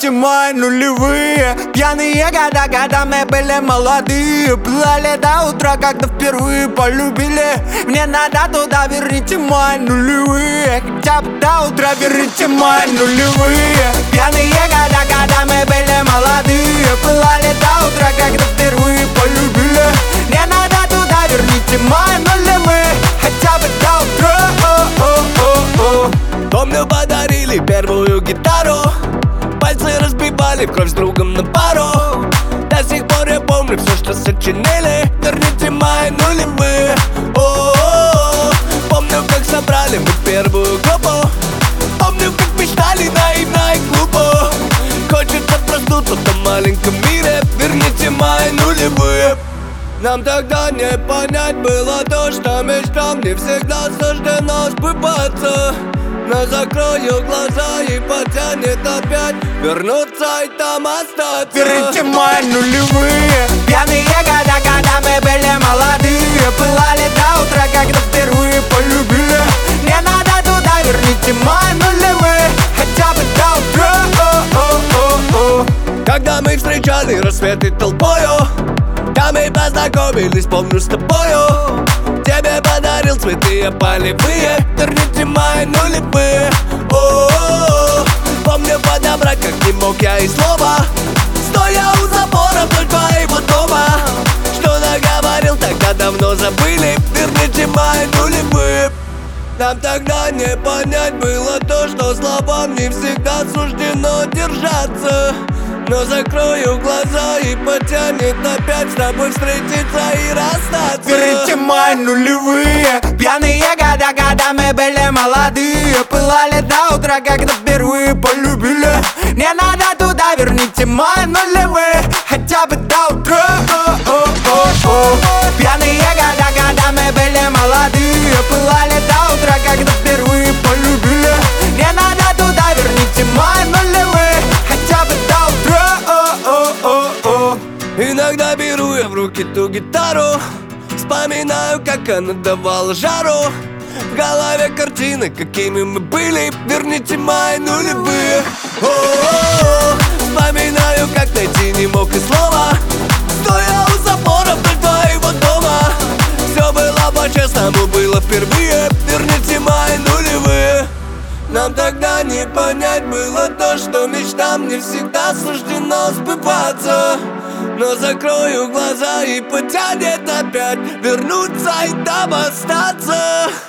Верните мои нулевые пьяные года, когда мы были молодые. Плыли до утра, когда впервые полюбили. Мне надо туда, верните мои нулевые. Хотя бы до утра, верните мои нулевые пьяные года, когда мы были молодые. Плыли до утра, когда впервые полюбили. Мне надо туда, верните мои нулевые. Хотя бы до утра. Помню, подарили первую гитару. Пальцы разбивали в кровь с другом на пару. До сих пор я помню все, что сочинили. Верните мои нулевые. О-о-о. Помню, как собрали мы первую группу. Помню, как мечтали наивно и глупо. Хочется проснуться в том маленьком мире. Верните мои нулевые. Нам тогда не понять было то, что мечтам не всегда суждено сбываться. Но закрою глаза и потянет опять вернуться и там остаться. Верните мои нулевые пьяные года, когда мы были молодые. Пылали до утра, когда впервые полюбили. Мне надо туда, верните мои нулевые. Хотя бы до утра. Когда мы встречали рассветы толпою, там мы познакомились, помню, с тобою. Тебе подарил цветы полевые. Верните мои нулевые. О-о-о. Помню, подобрать как не мог я и слова, стоя у забора вдоль твоего дома. Что наговорил, тогда давно забыли. Верните мои нулевые. Нам тогда не понять было то, что словам не всегда суждено держаться. Но закрою глаза и потянет опять с тобой встретиться и расстаться. Верните мои нулевые пьяные года, когда мы были молодые. Пылали до утра, когда впервые полюбили. Мне надо туда, верните мои нулевые. Хотя бы до утра. Пьяные года, когда мы были молодые. Пылали до утра, когда впервые полюбили. Мне надо туда, верните мои нулевые. Хотя бы до утра. Иногда беру я в руки ту гитару, вспоминаю, как она давала жару. В голове картины, какими мы были. Верните мои нулевые. О-о-о. Вспоминаю, как найти не мог и слова, стоя у забора вдоль твоего дома. Все было по-честному, было впервые. Верните мои нулевые. Нам тогда не понять было то, что мечтам не всегда суждено сбываться. Но закрою глаза и потянет опять вернуться и там остаться.